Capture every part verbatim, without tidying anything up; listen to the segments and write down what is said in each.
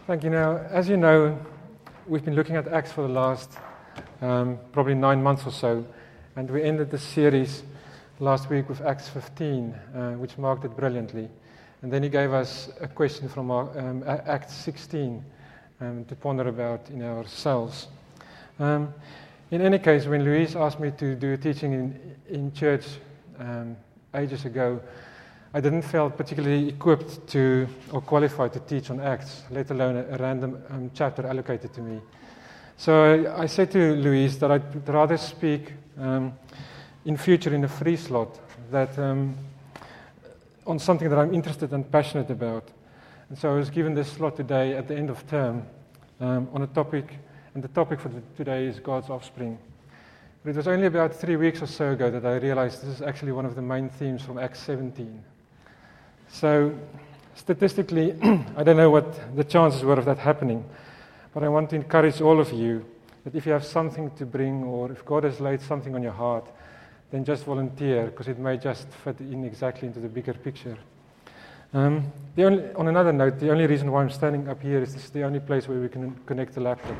Thank you. Now, as you know, we've been looking at Acts for the last um, probably nine months or so, and we ended the series last week with Acts fifteen, uh, which marked it brilliantly. And then he gave us a question from our, um, Acts sixteen um, to ponder about in ourselves. Um, in any case, when Louise asked me to do a teaching in, in church um, ages ago, I didn't feel particularly equipped to or qualified to teach on Acts, let alone a, a random um, chapter allocated to me. So I, I said to Louise that I'd rather speak um, in future in a free slot, that um, on something that I'm interested and passionate about. And so I was given this slot today at the end of term um, on a topic, and the topic for the, today is God's offspring. But it was only about three weeks or so ago that I realized this is actually one of the main themes from Acts seventeen. So, statistically, I don't know what the chances were of that happening, but I want to encourage all of you that if you have something to bring, or if God has laid something on your heart, then just volunteer, because it may just fit in exactly into the bigger picture. Um, the only, on another note, the only reason why I'm standing up here is this is the only place where we can connect the laptop.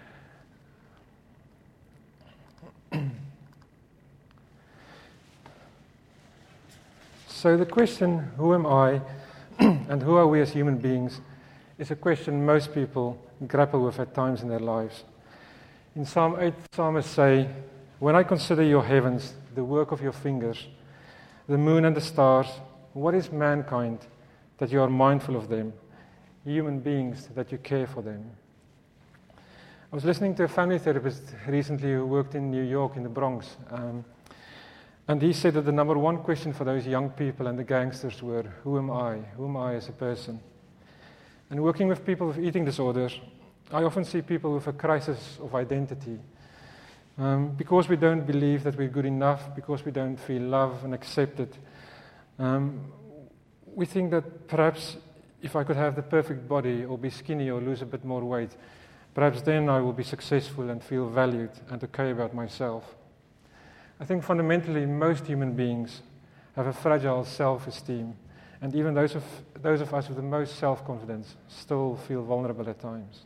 So the question, who am I and who are we as human beings, is a question most people grapple with at times in their lives. In Psalm eight, psalmists say, "When I consider your heavens, the work of your fingers, the moon and the stars, what is mankind that you are mindful of them, human beings that you care for them?" I was listening to a family therapist recently who worked in New York, in the Bronx, um, and he said that the number one question for those young people and the gangsters were, who am I? Who am I as a person? And working with people with eating disorders, I often see people with a crisis of identity. Um, because we don't believe that we're good enough, because we don't feel loved and accepted, um, we think that perhaps if I could have the perfect body or be skinny or lose a bit more weight, perhaps then I will be successful and feel valued and okay about myself. I think fundamentally most human beings have a fragile self-esteem, and even those of, those of us with the most self-confidence still feel vulnerable at times.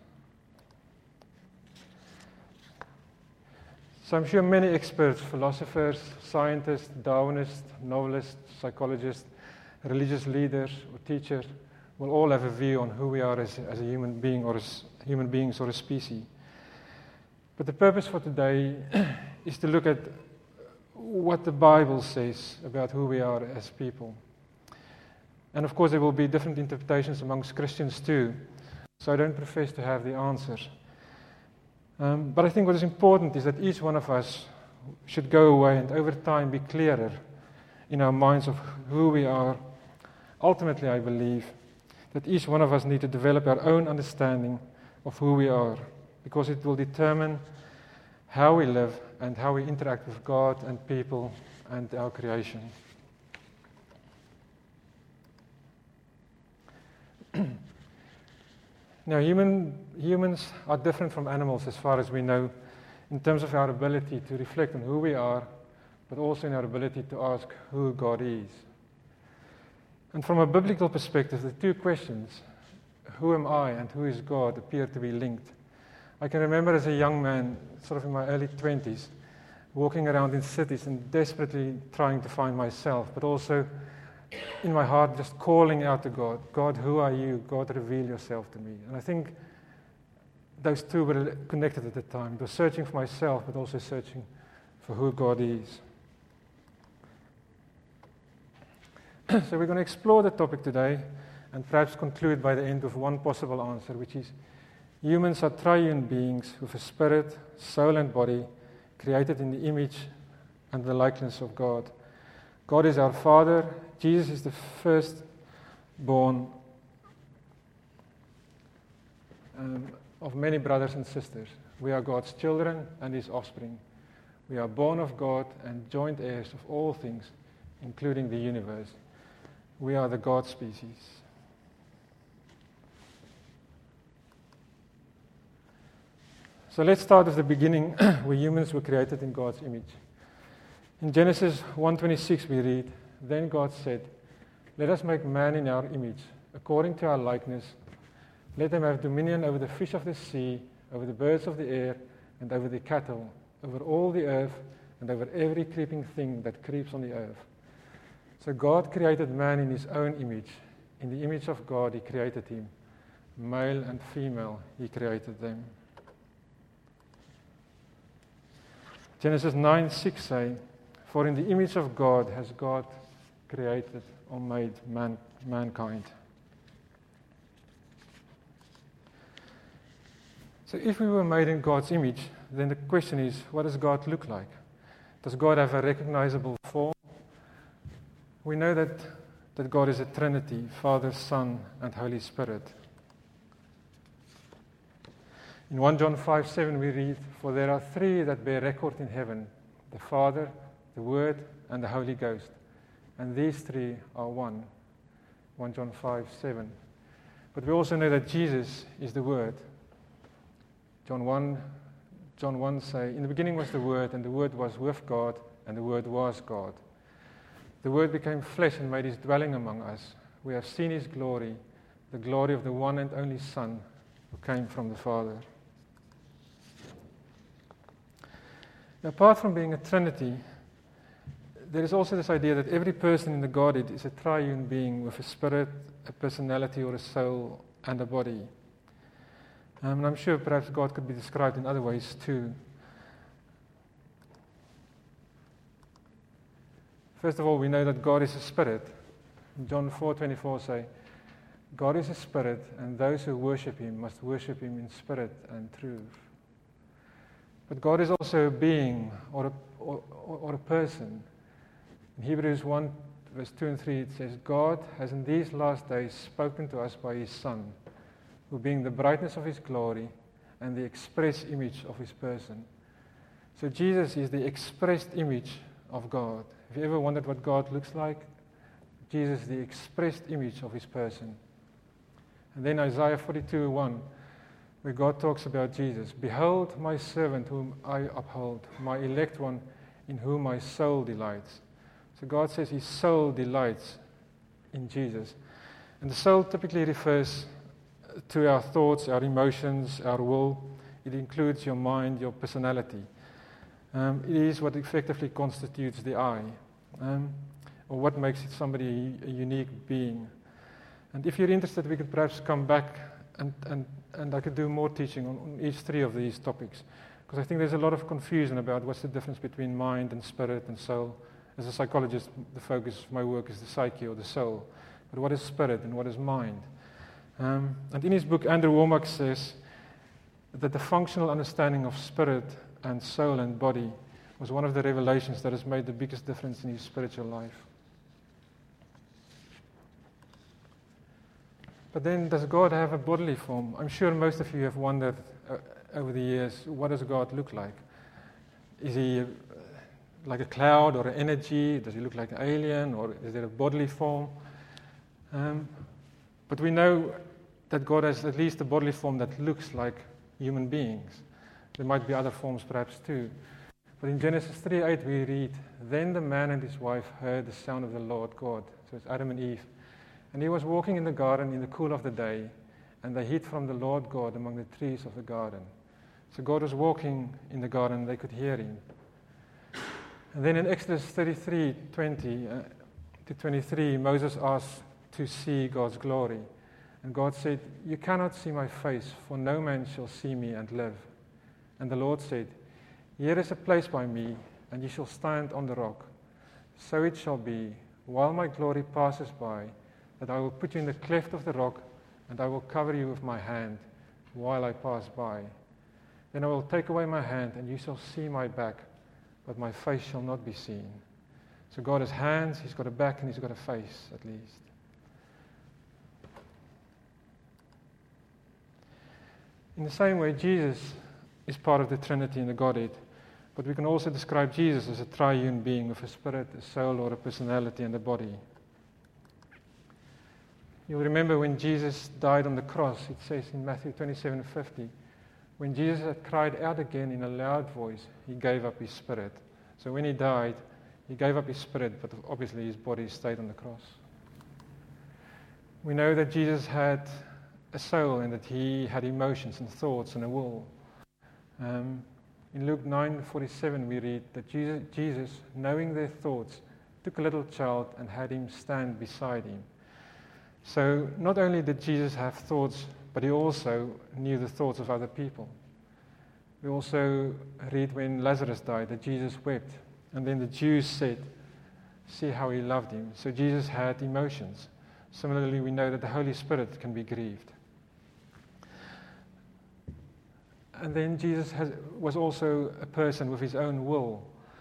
So I'm sure many experts, philosophers, scientists, Darwinists, novelists, psychologists, religious leaders or teachers will all have a view on who we are as, as a human being or as human beings or a species. But the purpose for today is to look at what the Bible says about who we are as people. And of course there will be different interpretations amongst Christians too, so I don't profess to have the answers. Um, but I think what is important is that each one of us should go away and over time be clearer in our minds of who we are. Ultimately, I believe that each one of us need to develop our own understanding of who we are, because it will determine how we live and how we interact with God and people and our creation. Now, human, humans are different from animals as far as we know in terms of our ability to reflect on who we are, but also in our ability to ask who God is. And from a biblical perspective, the two questions, who am I and who is God, appear to be linked. I can remember as a young man, sort of in my early twenties, walking around in cities and desperately trying to find myself, but also in my heart just calling out to God, God, who are you? God, reveal yourself to me. And I think those two were connected at the time. It was searching for myself, but also searching for who God is. So we're going to explore the topic today and perhaps conclude by the end with one possible answer, which is humans are triune beings with a spirit, soul and body created in the image and the likeness of God. God is our Father. Jesus is the firstborn um, of many brothers and sisters. We are God's children and His offspring. We are born of God and joint heirs of all things, including the universe. We are the God species. So let's start with the beginning, where humans were created in God's image. In Genesis one twenty-six we read, "Then God said, let us make man in our image, according to our likeness. Let them have dominion over the fish of the sea, over the birds of the air, and over the cattle, over all the earth, and over every creeping thing that creeps on the earth. So God created man in his own image. In the image of God he created him. Male and female he created them. Genesis nine six say, for in the image of God has God created or made man, mankind. So if we were made in God's image, then the question is, what does God look like? Does God have a recognizable form? We know that, that God is a Trinity, Father, Son, and Holy Spirit. In First John five seven we read, for there are three that bear record in heaven, the Father, the Word, and the Holy Ghost. And these three are one. First John five seven. But we also know that Jesus is the Word. John one, John one say, in the beginning was the Word, and the Word was with God, and the Word was God. The Word became flesh and made his dwelling among us. We have seen his glory, the glory of the one and only Son who came from the Father. Now, apart from being a Trinity, there is also this idea that every person in the Godhead is a triune being with a spirit, a personality, or a soul, and a body. Um, and I'm sure perhaps God could be described in other ways too. First of all, we know that God is a spirit. John four twenty-four say, God is a spirit, and those who worship him must worship him in spirit and truth. But God is also a being or a, or, or a person. In Hebrews one, verse two and three, it says, God has in these last days spoken to us by his Son, who being the brightness of his glory and the express image of his person. So Jesus is the expressed image of God. Have you ever wondered what God looks like? Jesus is the expressed image of his person. And then Isaiah forty-two one, where God talks about Jesus. Behold my servant whom I uphold, my elect one in whom my soul delights. So God says his soul delights in Jesus. And the soul typically refers to our thoughts, our emotions, our will. It includes your mind, your personality. Um, it is what effectively constitutes the I, um, or what makes it somebody a unique being. And if you're interested, we could perhaps come back and, and, and I could do more teaching on, on each three of these topics, because I think there's a lot of confusion about what's the difference between mind and spirit and soul. As a psychologist, the focus of my work is the psyche or the soul. But what is spirit and what is mind? Um, and in his book, Andrew Wommack says that the functional understanding of spirit and soul and body was one of the revelations that has made the biggest difference in his spiritual life. But then, does God have a bodily form? I'm sure most of you have wondered uh, over the years, what does God look like? Is he uh, like a cloud or an energy? Does he look like an alien, or is there a bodily form? Um, but we know that God has at least a bodily form that looks like human beings. There might be other forms perhaps too. But in Genesis three eight we read, then the man and his wife heard the sound of the Lord God. So it's Adam and Eve. And he was walking in the garden in the cool of the day, and they hid from the Lord God among the trees of the garden. So God was walking in the garden, and they could hear him. And then in Exodus thirty-three twenty uh, to twenty-three, Moses asked to see God's glory. And God said, you cannot see my face, for no man shall see me and live. And the Lord said, here is a place by me, and you shall stand on the rock. So it shall be, while my glory passes by, that I will put you in the cleft of the rock, and I will cover you with my hand while I pass by. Then I will take away my hand, and you shall see my back, but my face shall not be seen. So God has hands, he's got a back, and he's got a face, at least. In the same way, Jesus is part of the Trinity in the Godhead, but we can also describe Jesus as a triune being with a spirit, a soul, or a personality and a body. You'll remember when Jesus died on the cross, it says in Matthew twenty-seven fifty, when Jesus had cried out again in a loud voice, he gave up his spirit. So when he died, he gave up his spirit, but obviously his body stayed on the cross. We know that Jesus had a soul and that he had emotions and thoughts and a will. Um, in Luke nine forty-seven we read that Jesus, Jesus, knowing their thoughts, took a little child and had him stand beside him. So not only did Jesus have thoughts, but he also knew the thoughts of other people. We also read when Lazarus died that Jesus wept, and then the Jews said, see how he loved him. So Jesus had emotions. Similarly, we know that the Holy Spirit can be grieved. And then Jesus has, was also a person with his own will.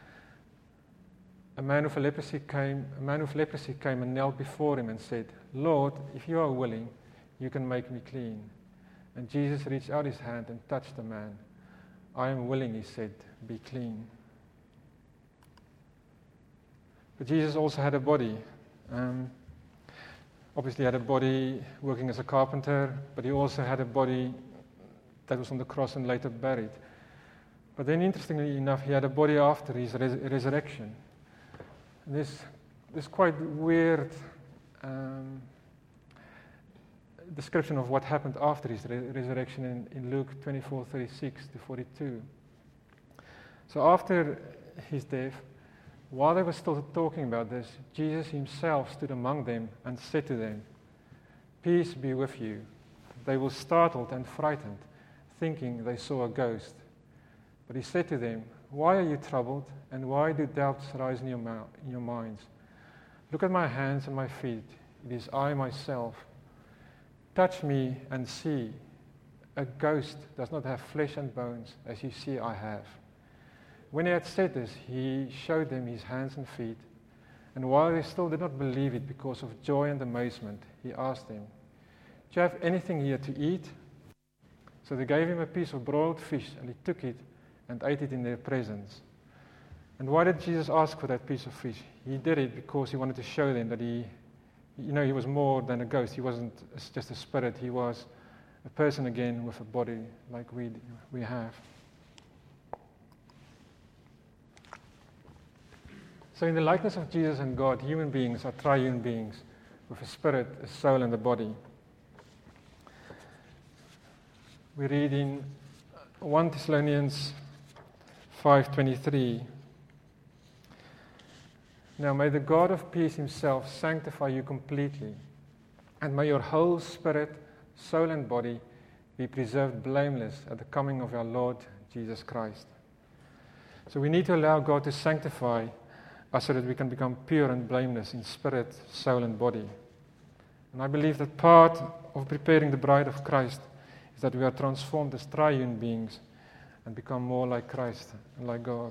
A man with leprosy came, a man with leprosy came and knelt before him and said, Lord, if you are willing, you can make me clean. And Jesus reached out his hand and touched the man. I am willing, he said, be clean. But Jesus also had a body. Um, obviously he had a body working as a carpenter, but he also had a body that was on the cross and later buried. But then interestingly enough, he had a body after his res- resurrection. This, this quite weird um, description of what happened after his re- resurrection in, in Luke twenty-four thirty-six to forty-two. So after his death, while they were still talking about this, Jesus himself stood among them and said to them, peace be with you. They were startled and frightened, thinking they saw a ghost. But he said to them, why are you troubled, and why do doubts rise in your, mouth, in your minds? Look at my hands and my feet. It is I myself. Touch me and see. A ghost does not have flesh and bones, as you see I have. When he had said this, he showed them his hands and feet. And while they still did not believe it because of joy and amazement, he asked them, do you have anything here to eat? So they gave him a piece of broiled fish, and he took it and ate it in their presence. And why did Jesus ask for that piece of fish? He did it because he wanted to show them that he, you know, he was more than a ghost. He wasn't just a spirit. He was a person again with a body like we we have. So in the likeness of Jesus and God, human beings are triune beings with a spirit, a soul, and a body. We read in First Thessalonians five twenty-three, now may the God of peace himself sanctify you completely, and may your whole spirit, soul, and body be preserved blameless at the coming of our Lord Jesus Christ. So we need to allow God to sanctify us so that we can become pure and blameless in spirit, soul, and body. And I believe that part of preparing the bride of Christ is that we are transformed as triune beings and become more like Christ and like God.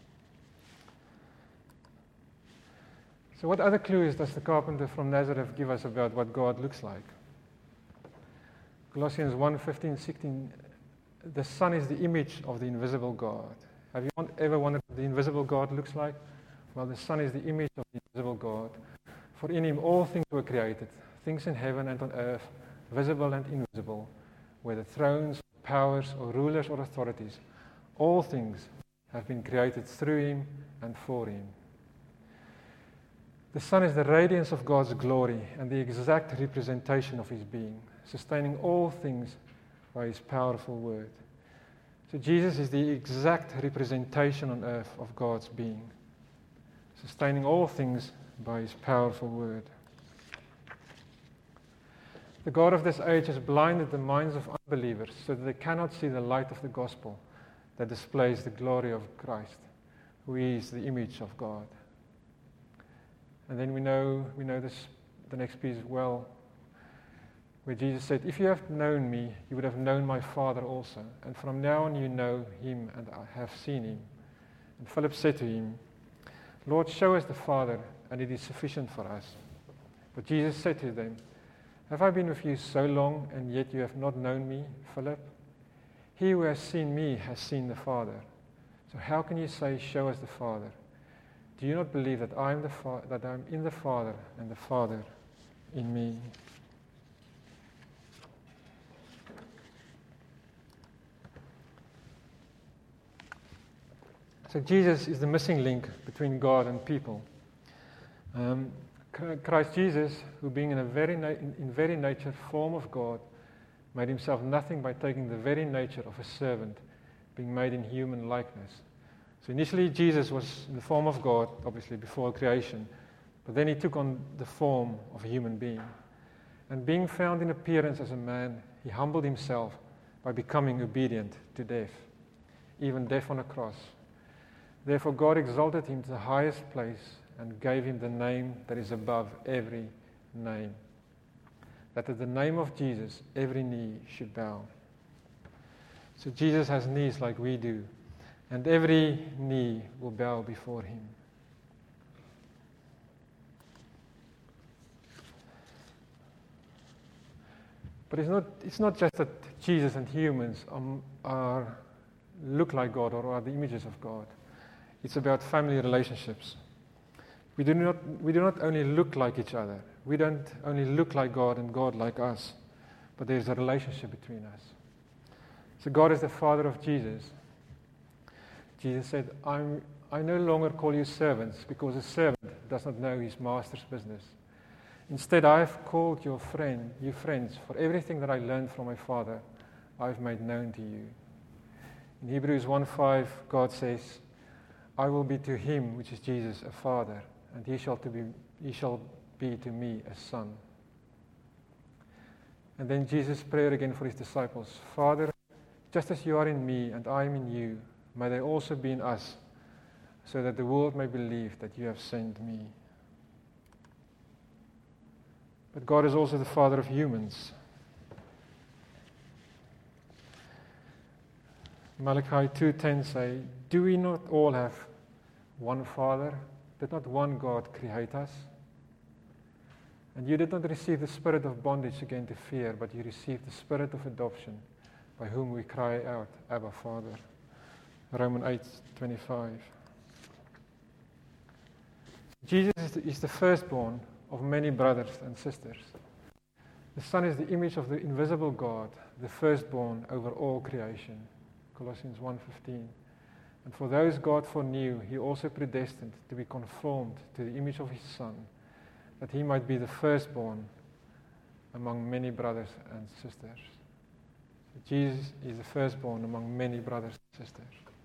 So what other clues does the carpenter from Nazareth give us about what God looks like? Colossians one fifteen sixteen, the Son is the image of the invisible God. Have you ever wondered what the invisible God looks like? Well, the Son is the image of the invisible God. For in him all things were created, things in heaven and on earth, visible and invisible, whether thrones, powers, or rulers or authorities. All things have been created through him and for him. The Son is the radiance of God's glory and the exact representation of his being, sustaining all things by his powerful word. So Jesus is the exact representation on earth of God's being, sustaining all things by his powerful word. The God of this age has blinded the minds of unbelievers so that they cannot see the light of the gospel that displays the glory of Christ, who is the image of God. And then we know we know this the next piece well, where Jesus said, if you have known me, you would have known my Father also. And from now on you know him and I have seen him. And Philip said to him, Lord, show us the Father, and it is sufficient for us. But Jesus said to them, have I been with you so long, and yet you have not known me, Philip? He who has seen me has seen the Father. So how can you say, show us the Father? Do you not believe that I am the Fa- that I am in the Father, and the Father in me? So Jesus is the missing link between God and people. Um, Christ Jesus, who being in a very na- in very nature form of God, made himself nothing by taking the very nature of a servant, being made in human likeness. So initially Jesus was in the form of God, obviously before creation, but then he took on the form of a human being. And being found in appearance as a man, he humbled himself by becoming obedient to death, even death on a cross. Therefore God exalted him to the highest place and gave him the name that is above every name, that at the name of Jesus every knee should bow. So Jesus has knees like we do, and every knee will bow before him. But it's not, it's not just that Jesus and humans um, are, look like God or are the images of God. It's about family relationships. We do not, we do not only look like each other. We don't only look like God and God like us, but there's a relationship between us. So God is the Father of Jesus. Jesus said, I'm, I no longer call you servants, because a servant does not know his master's business. Instead, I have called your friend, you friends, for everything that I learned from my Father, I have made known to you. In Hebrews one five, God says, I will be to him, which is Jesus, a father, and he shall, to be, he shall be to me a son. And then Jesus' prayer again for his disciples, Father, just as you are in me and I am in you, may they also be in us, so that the world may believe that you have sent me. But God is also the Father of humans. Malachi two ten say, do we not all have one Father? Did not one God create us? And you did not receive the spirit of bondage again to fear, but you received the spirit of adoption, by whom we cry out, Abba, Father. Romans eight twenty-five. Jesus is the, is the firstborn of many brothers and sisters. The Son is the image of the invisible God, the firstborn over all creation. Colossians one fifteen. And for those God foreknew, he also predestined to be conformed to the image of his Son, that he might be the firstborn among many brothers and sisters. So Jesus is the firstborn among many brothers and sisters.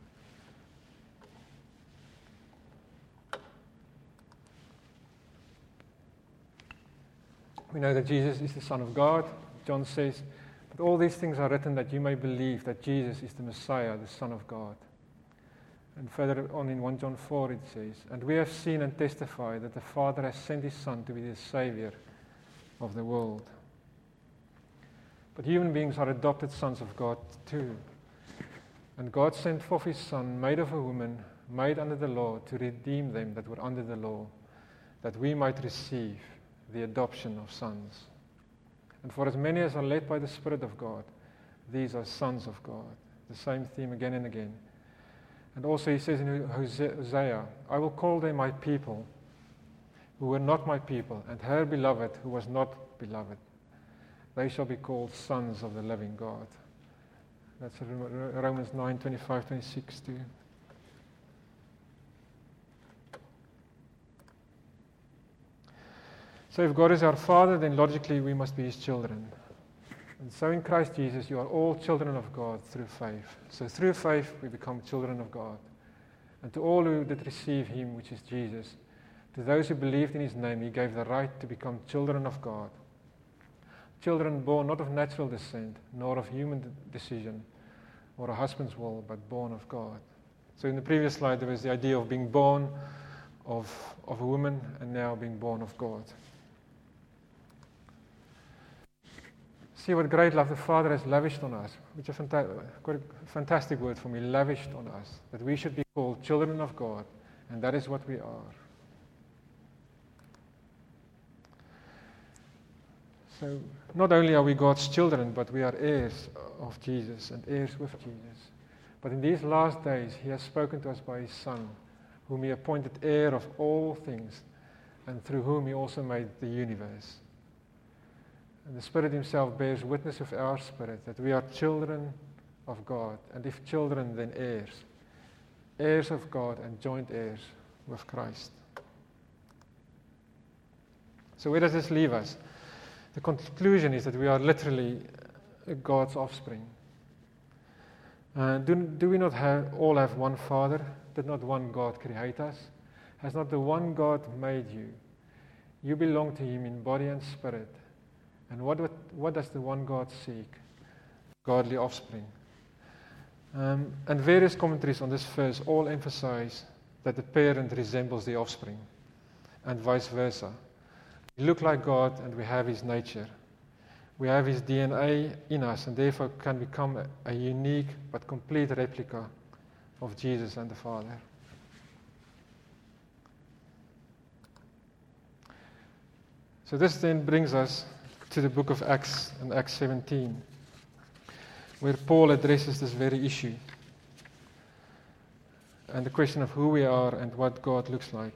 We know that Jesus is the Son of God. John says, but all these things are written that you may believe that Jesus is the Messiah, the Son of God. And further on in First John four it says, and we have seen and testified that the Father has sent his Son to be the Savior of the world. But human beings are adopted sons of God too. And God sent forth his Son, made of a woman, made under the law, to redeem them that were under the law, that we might receive the adoption of sons. And for as many as are led by the Spirit of God, these are sons of God. The same theme again and again. And also he says in Hosea, I will call them my people, who were not my people, and her beloved, who was not beloved. They shall be called sons of the living God. That's Romans nine twenty-five twenty-six too. So if God is our Father, then logically we must be his children. And so in Christ Jesus, you are all children of God through faith. So through faith, we become children of God. And to all who did receive him, which is Jesus, to those who believed in his name, he gave the right to become children of God. Children born not of natural descent, nor of human de- decision, or a husband's will, but born of God. So in the previous slide, there was the idea of being born of, of a woman, and now being born of God. See what great love the Father has lavished on us, which is a fanta- quite a fantastic word for me, lavished on us, that we should be called children of God, and that is what we are. So not only are we God's children, but we are heirs of Jesus and heirs with Jesus. But in these last days, he has spoken to us by his Son, whom he appointed heir of all things, and through whom he also made the universe. And the Spirit himself bears witness with our spirit that we are children of God, and if children, then heirs, heirs of God and joint heirs with Christ. So where does this leave us? The conclusion is that we are literally God's offspring. Uh, do, do we not have, all have one Father? Did not one God create us? Has not the one God made you? You belong to Him in body and spirit. And what, what, what does the one God seek? Godly offspring. Um, and various commentaries on this verse all emphasize that the parent resembles the offspring, and vice versa. We look like God and we have His nature. We have His D N A in us and therefore can become a, a unique but complete replica of Jesus and the Father. So this then brings us to the book of Acts and Acts seventeen, where Paul addresses this very issue and the question of who we are and what God looks like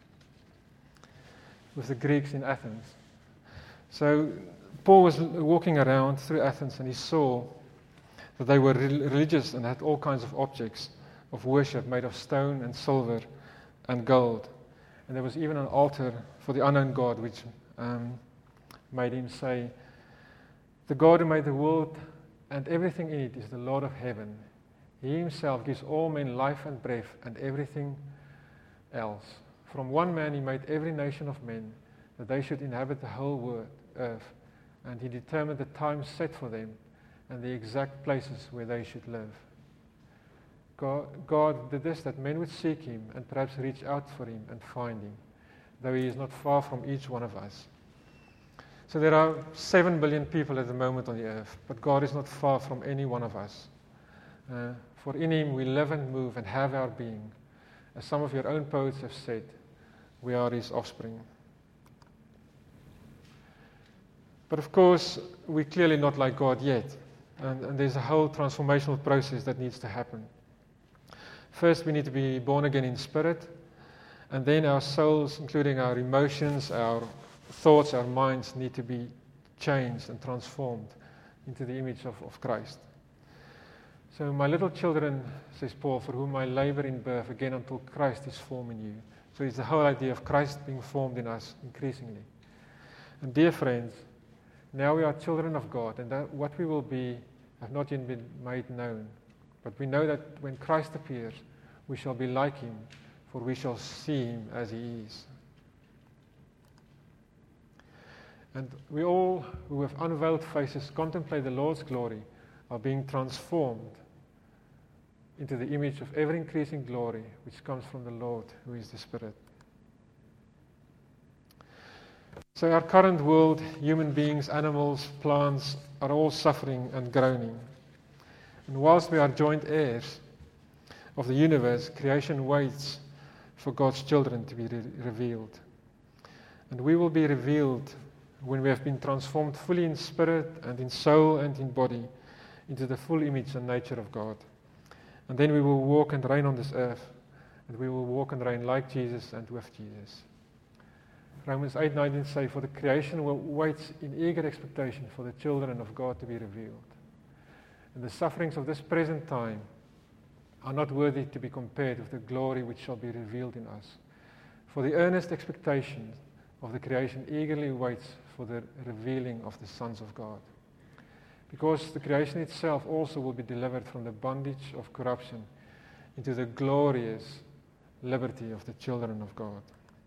with the Greeks in Athens. So Paul was walking around through Athens and he saw that they were re- religious and had all kinds of objects of worship made of stone and silver and gold. And there was even an altar for the unknown God, which um, made him say, "The God who made the world and everything in it is the Lord of heaven. He Himself gives all men life and breath and everything else. From one man He made every nation of men, that they should inhabit the whole world, earth. And He determined the time set for them and the exact places where they should live." God, God did this that men would seek Him and perhaps reach out for Him and find Him, though He is not far from each one of us. So there are seven billion people at the moment on the earth, but God is not far from any one of us. Uh, for in Him we live and move and have our being. As some of your own poets have said, we are His offspring. But of course, we're clearly not like God yet. And, and there's a whole transformational process that needs to happen. First, we need to be born again in spirit. And then our souls, including our emotions, our thoughts, our minds, need to be changed and transformed into the image of, of Christ. So, my little children, says Paul, for whom I labor in birth again until Christ is formed in you. So it's the whole idea of Christ being formed in us increasingly. And dear friends, now we are children of God, and that what we will be have not yet been made known. But we know that when Christ appears, we shall be like Him, for we shall see Him as He is. And we all who have unveiled faces contemplate the Lord's glory are being transformed into the image of ever-increasing glory, which comes from the Lord, who is the Spirit. So our current world, human beings, animals, plants, are all suffering and groaning. And whilst we are joint heirs of the universe, creation waits for God's children to be re- revealed. And we will be revealed when we have been transformed fully in spirit and in soul and in body into the full image and nature of God. And then we will walk and reign on this earth, and we will walk and reign like Jesus and with Jesus. Romans eight nineteen say, "For the creation will waits in eager expectation for the children of God to be revealed." And the sufferings of this present time are not worthy to be compared with the glory which shall be revealed in us. For the earnest expectation of the creation eagerly waits for the revealing of the sons of God. Because the creation itself also will be delivered from the bondage of corruption into the glorious liberty of the children of God.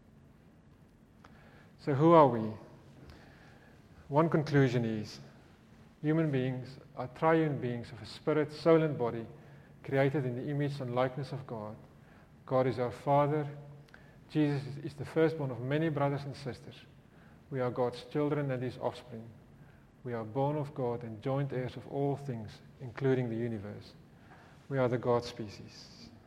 So who are we? One conclusion is, human beings are triune beings of a spirit, soul and body, created in the image and likeness of God. God is our Father. Jesus is the firstborn of many brothers and sisters. We are God's children and His offspring. We are born of God and joint heirs of all things, including the universe. We are the God species.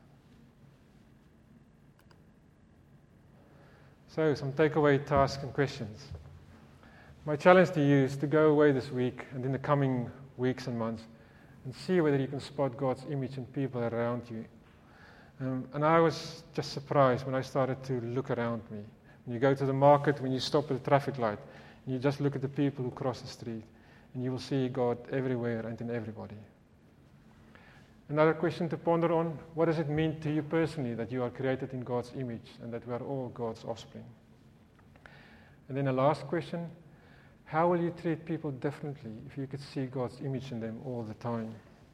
So, some takeaway tasks and questions. My challenge to you is to go away this week and in the coming weeks and months and see whether you can spot God's image in people around you. Um, and I was just surprised when I started to look around me. When you go to the market, when you stop at a traffic light, and you just look at the people who cross the street, and you will see God everywhere and in everybody. Another question to ponder on, what does it mean to you personally that you are created in God's image and that we are all God's offspring? And then a last question, How will you treat people differently if you could see God's image in them all the time?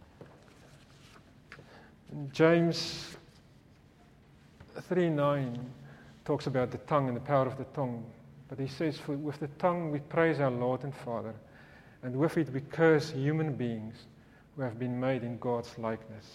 James three nine talks about the tongue and the power of the tongue. But he says, For with the tongue we praise our Lord and Father, and with it we curse human beings who have been made in God's likeness.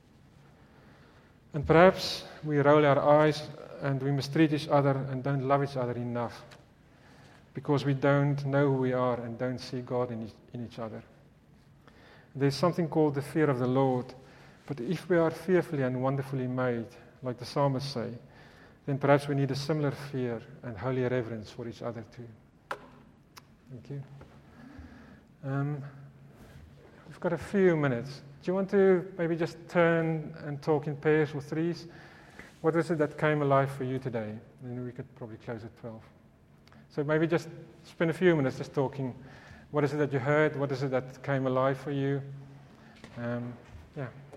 And perhaps we roll our eyes and we mistreat each other and don't love each other enough because we don't know who we are and don't see God in each, in each other. There's something called the fear of the Lord, but if we are fearfully and wonderfully made, like the psalmists say, then perhaps we need a similar fear and holy reverence for each other too. Thank you. Um, we've got a few minutes. Do you want to maybe just turn and talk in pairs or threes? What is it that came alive for you today? And then we could probably close at twelve. So maybe just spend a few minutes just talking. What is it that you heard? What is it that came alive for you? Um, yeah.